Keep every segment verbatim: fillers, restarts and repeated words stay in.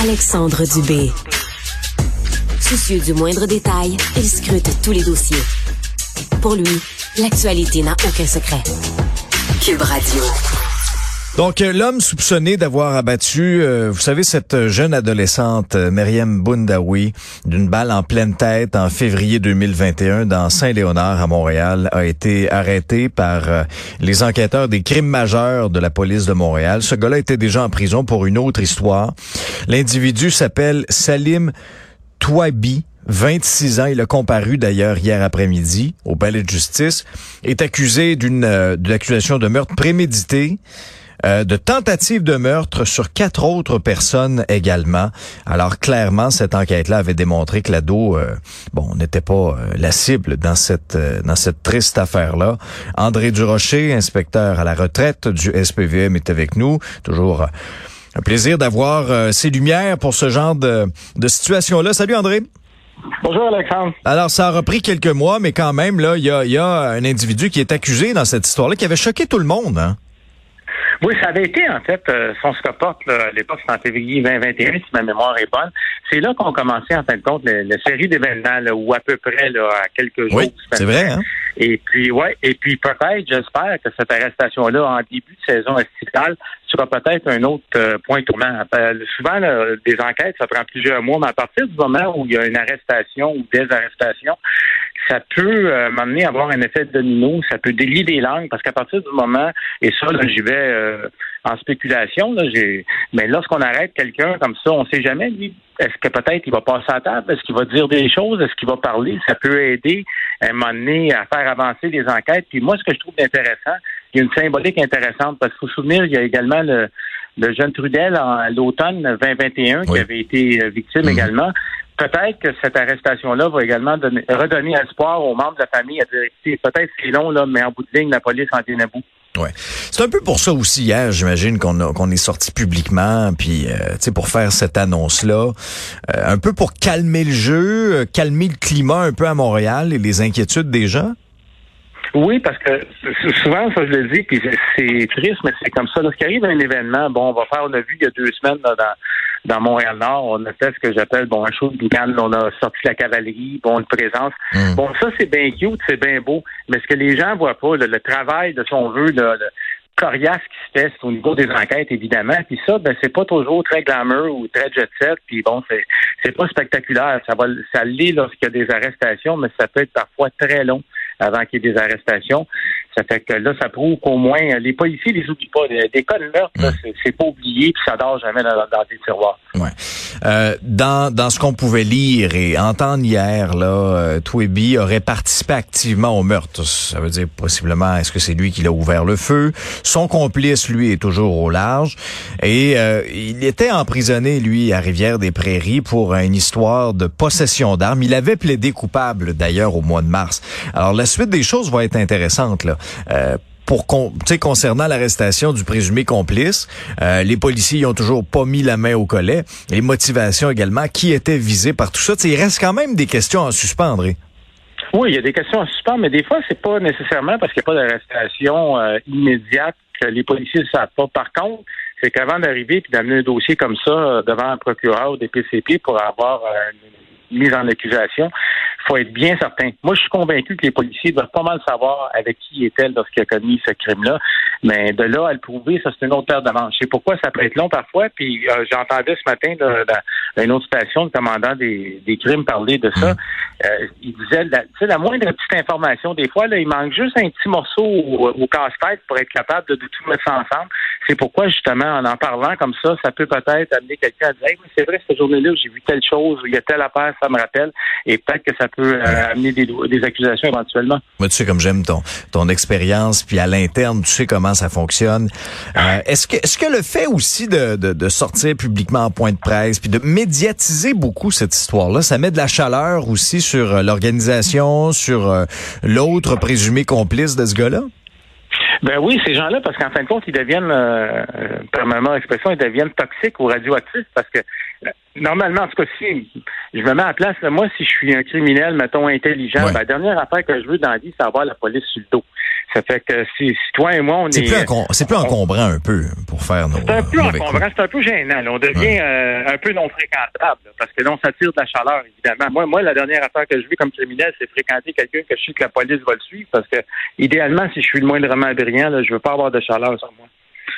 Alexandre Dubé. Soucieux du moindre détail, il scrute tous les dossiers. Pour lui, l'actualité n'a aucun secret. Cube Radio. Donc, euh, l'homme soupçonné d'avoir abattu, euh, vous savez, cette jeune adolescente, euh, Myriam Boundaoui, d'une balle en pleine tête en février deux mille vingt et un dans Saint-Léonard à Montréal, a été arrêté par euh, les enquêteurs des crimes majeurs de la police de Montréal. Ce gars-là était déjà en prison pour une autre histoire. L'individu s'appelle Salim Touabi. vingt-six ans, il a comparu d'ailleurs hier après-midi au palais de justice, est accusé d'une euh, de l'accusation de meurtre prémédité, euh, de tentative de meurtre sur quatre autres personnes également. Alors clairement, cette enquête-là avait démontré que l'ado, euh, bon, n'était pas euh, la cible dans cette euh, dans cette triste affaire-là. André Durocher, inspecteur à la retraite du S P V M, est avec nous. Toujours euh, un plaisir d'avoir euh, ses lumières pour ce genre de, de situation-là. Salut André. Bonjour Alexandre. Alors, ça a repris quelques mois, mais quand même, là, il y a, y a un individu qui est accusé dans cette histoire-là qui avait choqué tout le monde, hein? Oui, ça avait été, en fait, euh, son scopote, là, à l'époque, c'était en février vingt vingt et un, si ma mémoire est bonne. C'est là qu'on commençait, en fin de compte, la série d'événements, là, où à peu près, là, à quelques jours. Oui, c'est vrai, hein? Et puis, ouais, et puis peut-être, j'espère que cette arrestation-là, en début de saison estivale, sera peut-être un autre euh, point tournant. Euh, souvent, là, des enquêtes, ça prend plusieurs mois, mais à partir du moment où il y a une arrestation ou des arrestations, ça peut euh, m'amener à avoir un effet de domino, ça peut délier des langues, parce qu'à partir du moment, et ça, là, j'y vais euh, en spéculation, là, j'ai, mais lorsqu'on arrête quelqu'un comme ça, on ne sait jamais, lui, est-ce que peut-être il va passer à table, est-ce qu'il va dire des choses, est-ce qu'il va parler, ça peut aider à un moment donné à faire avancer les enquêtes. Puis moi, ce que je trouve intéressant, il y a une symbolique intéressante, parce qu'il faut se souvenir, il y a également le, le jeune Trudel en l'automne vingt vingt et un, oui, qui avait été victime mmh. également. Peut-être que cette arrestation-là va également donner, redonner espoir aux membres de la famille à dire, peut-être c'est long, là, mais en bout de ligne, la police en tient à bout. Ouais, c'est un peu pour ça aussi hier, j'imagine qu'on a, qu'on est sorti publiquement, puis euh, tu sais, pour faire cette annonce-là, euh, un peu pour calmer le jeu, euh, calmer le climat un peu à Montréal et les inquiétudes des gens. Oui, parce que souvent, ça je le dis, puis c'est triste, mais c'est comme ça. Lorsqu'il arrive un événement, bon, on va faire, on a vu il y a deux semaines là, dans, dans Montréal-Nord, on a fait ce que j'appelle, bon, un show de boucan, on a sorti la cavalerie, bon, une présence. Mmh. Bon, ça, c'est bien cute, c'est bien beau, mais ce que les gens voient pas, là, le travail de son vœu, le, le coriace qui se fait au niveau des enquêtes, évidemment, puis ça, ben, c'est pas toujours très glamour ou très jet-set, puis bon, c'est c'est pas spectaculaire. Ça va, ça l'est lorsqu'il y a des arrestations, mais ça peut être parfois très long avant qu'il y ait des arrestations. Ça fait que là, ça prouve qu'au moins, les policiers les oublient pas. Des cas de meurtre, mmh. là, c'est, c'est pas oublié, puis ça dort jamais dans, dans des tiroirs. Ouais. Euh, dans, dans ce qu'on pouvait lire et entendre hier, là, euh, Touabi aurait participé activement au meurtre. Ça veut dire possiblement, est-ce que c'est lui qui l'a ouvert le feu? Son complice, lui, est toujours au large. Et euh, il était emprisonné, lui, à Rivière-des-Prairies pour une histoire de possession d'armes. Il avait plaidé coupable, d'ailleurs, au mois de mars. Alors, la suite des choses va être intéressante, là. Euh, pour con, concernant l'arrestation du présumé complice, euh, les policiers n'ont toujours pas mis la main au collet. Les motivations également, qui étaient visés par tout ça. T'sais, il reste quand même des questions à suspendre. Oui, il y a des questions à suspendre, mais des fois, c'est pas nécessairement parce qu'il n'y a pas d'arrestation euh, immédiate que les policiers ne savent pas. Par contre, c'est qu'avant d'arriver et d'amener un dossier comme ça euh, devant un procureur ou des P C P pour avoir euh, une mise en accusation, il faut être bien certain. Moi, je suis convaincu que les policiers doivent pas mal savoir avec qui est-elle lorsqu'il a commis ce crime-là. Mais de là à le prouver, ça, c'est une autre paire de manches. Je sais pourquoi ça peut être long parfois. Puis euh, j'entendais ce matin là, dans une autre station, le commandant des, des crimes parler de ça. Euh, il disait, tu sais, la moindre petite information, des fois, là, il manque juste un petit morceau au, au casse-tête pour être capable de, de tout mettre ça ensemble. C'est pourquoi, justement, en en parlant comme ça, ça peut peut-être amener quelqu'un à dire hey, oui, c'est vrai, cette journée-là, j'ai vu telle chose, il y a telle affaire, ça me rappelle. Et peut-être que ça peut euh, amener des, des accusations éventuellement. Moi, tu sais comme j'aime ton ton expérience, puis à l'interne, tu sais comment ça fonctionne. Euh, est-ce que est-ce que le fait aussi de, de de sortir publiquement en point de presse, puis de médiatiser beaucoup cette histoire-là, ça met de la chaleur aussi sur l'organisation, sur euh, l'autre présumé complice de ce gars-là? Ben oui, ces gens-là, parce qu'en fin de compte, ils deviennent, euh, par ma expression, ils deviennent toxiques ou radioactifs, parce que euh, normalement, en tout cas, si je me mets à la place, là, moi, si je suis un criminel, mettons, intelligent, ouais. ben, la dernière affaire que je veux dans la vie, c'est avoir la police sur le dos. Ça fait que si, si toi et moi, on c'est est... Plus encom- c'est plus encombrant un peu pour faire nos... C'est un peu encombrant, coups. c'est un peu gênant. Là. On devient Ouais. euh, un peu non fréquentable, là, parce que là, on s'attire de la chaleur, évidemment. Moi, moi, la dernière affaire que je vis comme criminel, c'est fréquenter quelqu'un que je sais que la police va le suivre, parce que, idéalement, si je suis le moindrement brillant, là, je veux pas avoir de chaleur sur moi.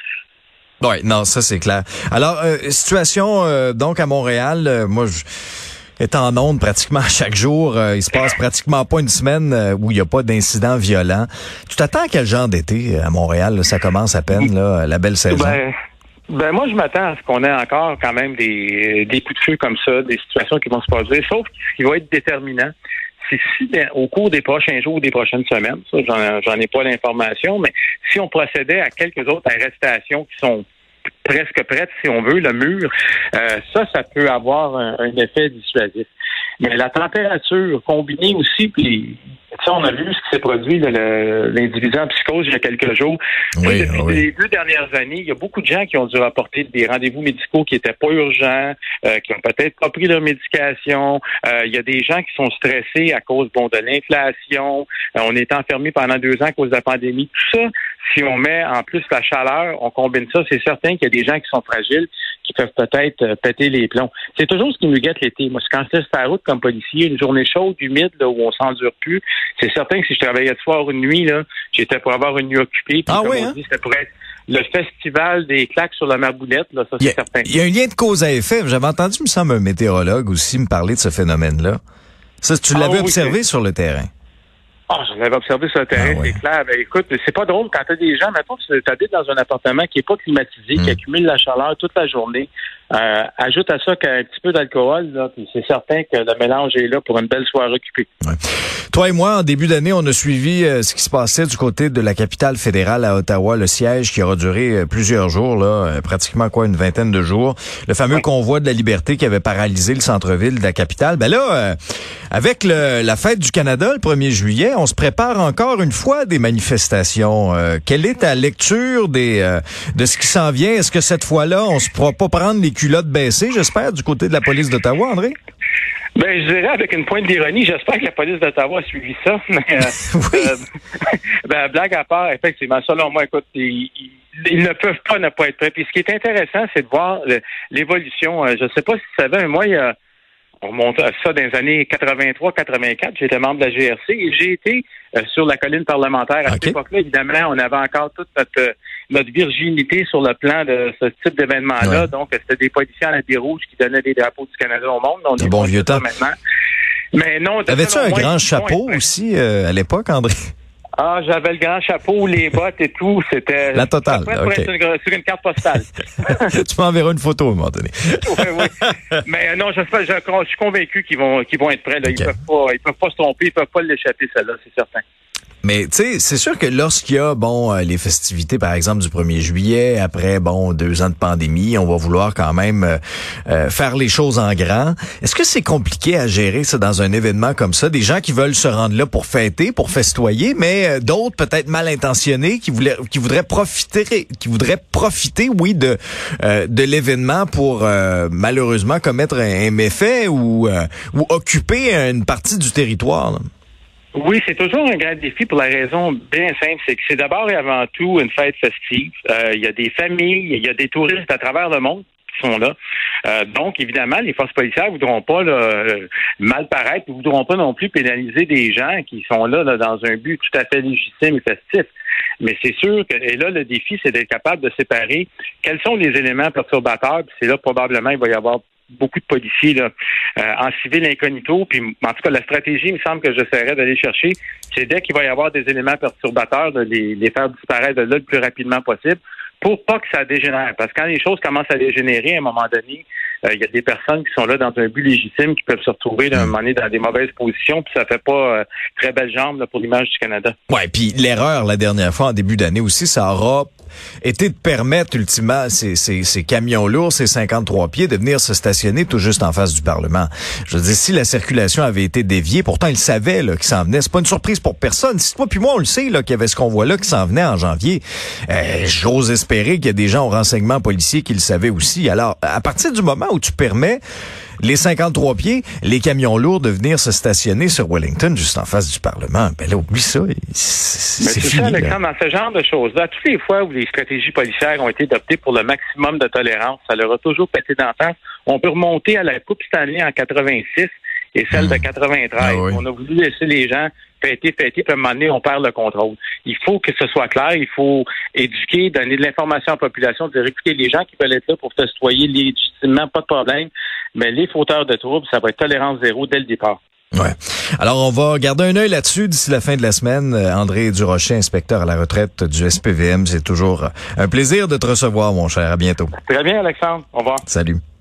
Oui, non, ça c'est clair. Alors, euh, situation euh, donc à Montréal, euh, moi je... étant en onde pratiquement chaque jour, euh, il se passe pratiquement pas une semaine euh, où il n'y a pas d'incidents violents. Tu t'attends à quel genre d'été à Montréal? Là, ça commence à peine, là, la belle saison. Ben, ben moi, je m'attends à ce qu'on ait encore quand même des, des coups de feu comme ça, des situations qui vont se passer, sauf ce qui va être déterminant, c'est si au cours des prochains jours ou des prochaines semaines, ça, j'en, j'en ai pas l'information, mais si on procédait à quelques autres arrestations qui sont presque prêtes, si on veut, le mur, euh, ça, ça peut avoir un, un effet dissuasif. Mais la température combinée aussi, puis ça, on a vu ce qui s'est produit, là, le, l'individu en psychose il y a quelques jours. Oui, Depuis oui. les deux dernières années, il y a beaucoup de gens qui ont dû rapporter des rendez-vous médicaux qui étaient pas urgents, euh, qui ont peut-être pas pris leur médication. Euh, il y a des gens qui sont stressés à cause bon de l'inflation. Euh, on est enfermés pendant deux ans à cause de la pandémie. Tout ça, si on met en plus la chaleur, on combine ça, c'est certain qu'il y a des gens qui sont fragiles, qui peuvent peut-être euh, péter les plombs. C'est toujours ce qui nous guette l'été. Moi, c'est quand je laisse la route comme policier, une journée chaude, humide, là, où on s'endure plus, c'est certain que si je travaillais de soir ou une nuit, là, j'étais pour avoir une nuit occupée. Puis, Ah comme oui, on hein? dit, c'était pour être le festival des claques sur la marboulette, là, ça, c'est Il y a, certain. il y a un lien de cause à effet. J'avais entendu, il me semble, un météorologue aussi me parler de ce phénomène-là. Ça, tu l'avais Ah oui, observé c'est... sur le terrain. Ah, je l'avais observé sur le terrain, Ah ouais. c'est clair. Ben, écoute, c'est pas drôle quand t'as des gens, mettons, tu habites dans un appartement qui est pas climatisé, Mm. qui accumule la chaleur toute la journée. Euh, ajoute à ça qu'un petit peu d'alcool, là, puis c'est certain que le mélange est là pour une belle soirée occupée. Ouais. Toi et moi, en début d'année, on a suivi euh, ce qui se passait du côté de la capitale fédérale à Ottawa, le siège qui aura duré euh, plusieurs jours, là, euh, pratiquement quoi, une vingtaine de jours. Le fameux Ouais. convoi de la liberté qui avait paralysé le centre-ville de la capitale. Ben là, euh, avec le, la fête du Canada, le premier juillet, on se prépare encore une fois à des manifestations. Euh, quelle est ta lecture des euh, de ce qui s'en vient? Est-ce que cette fois-là, on se pourra pas prendre les culottes baissées, j'espère, du côté de la police d'Ottawa, André? Ben, je dirais avec une pointe d'ironie, j'espère que la police d'Ottawa a suivi ça. Mais, euh, Oui. euh, ben, blague à part, effectivement, selon moi, écoute, ils, ils, ils ne peuvent pas ne pas être prêts. Puis ce qui est intéressant, c'est de voir le, l'évolution. Euh, je ne sais pas si tu savais, mais moi, il y a, on remonte à ça dans les années quatre-vingt-trois quatre-vingt-quatre, j'étais membre de la G R C et j'ai été euh, sur la colline parlementaire. À Okay. cette époque-là, évidemment, on avait encore toute notre, euh, notre virginité sur le plan de ce type d'événement-là. Ouais. Donc, c'était des policiers en habit rouge qui donnaient des drapeaux du Canada au monde. On Le est bon loin de vieux ça temps. maintenant. Mais non, Avais-tu selon un moi, grand ils vont chapeau être- aussi euh, à l'époque, André? Ah, j'avais le grand chapeau, les bottes et tout. C'était La totale, ça pourrait ok. être sur une, sur une carte postale. Tu m'enverras une photo à un moment donné. oui, oui. Mais euh, non, j'espère, je, je suis convaincu qu'ils vont, qu'ils vont être prêts. Là. Ils Ok. peuvent pas, ils peuvent pas se tromper, ils peuvent pas l'échapper, celle-là, c'est certain. Mais tu sais, c'est sûr que lorsqu'il y a bon euh, les festivités, par exemple du premier juillet, après bon deux ans de pandémie, on va vouloir quand même euh, euh, faire les choses en grand. Est-ce que c'est compliqué à gérer ça dans un événement comme ça? Des gens qui veulent se rendre là pour fêter, pour festoyer, mais euh, d'autres peut-être mal intentionnés qui voulaient, qui voudraient profiter, qui voudraient profiter, oui, de euh, de l'événement pour euh, malheureusement commettre un, un méfait ou euh, ou occuper une partie du territoire. Là. Oui, c'est toujours un grand défi pour la raison bien simple, c'est que c'est d'abord et avant tout une fête festive. Euh, il y a des familles, il y a des touristes à travers le monde qui sont là. Euh, donc, évidemment, les forces policières voudront pas là, mal paraître, ne voudront pas non plus pénaliser des gens qui sont là, là dans un but tout à fait légitime et festif. Mais c'est sûr que, et là, le défi, c'est d'être capable de séparer quels sont les éléments perturbateurs, puis c'est là probablement il va y avoir beaucoup de policiers là, euh, en civil incognito. Puis, en tout cas, la stratégie, il me semble que j'essaierai d'aller chercher, c'est dès qu'il va y avoir des éléments perturbateurs, de les, les faire disparaître de là le plus rapidement possible pour pas que ça dégénère. Parce que quand les choses commencent à dégénérer, à un moment donné, il euh, y a des personnes qui sont là dans un but légitime qui peuvent se retrouver là, à un moment donné dans des mauvaises positions, puis ça fait pas euh, très belle jambe là, pour l'image du Canada. Ouais, puis l'erreur la dernière fois en début d'année aussi, ça aura été de permettre ultimement ces, ces, ces camions lourds, ces cinquante-trois pieds, de venir se stationner tout juste en face du Parlement. Je veux dire, si la circulation avait été déviée, pourtant ils savaient là, qu'il s'en venait. C'est pas une surprise pour personne. Si toi puis moi on le sait là, qu'il y avait ce convoi-là qui s'en venait en janvier. Euh, j'ose espérer qu'il y a des gens au renseignement policier qui le savaient aussi. Alors, à partir du moment où tu permets les cinquante-trois pieds, les camions lourds de venir se stationner sur Wellington, juste en face du Parlement. Ben là, oublie ça. C'est, c'est fini. Ça, Alexandre, dans ce genre de choses-là, toutes les fois où les stratégies policières ont été adoptées pour le maximum de tolérance, ça leur a toujours pété d'en face. On peut remonter à la Coupe Stanley en quatre-vingt-six et celle mmh. de quatre-vingt-treize. Ah oui. On a voulu laisser les gens fêter, fêter, puis à un moment donné, on perd le contrôle. Il faut que ce soit clair, il faut éduquer, donner de l'information à la population, dire écoutez, les gens qui veulent être là pour te citoyer légitimement, pas de problème, mais les fauteurs de troubles, ça va être tolérance zéro dès le départ. Ouais. Alors, on va garder un œil là-dessus d'ici la fin de la semaine. André Durocher, inspecteur à la retraite du S P V M, c'est toujours un plaisir de te recevoir, mon cher. À bientôt. Très bien, Alexandre. Au revoir. Salut.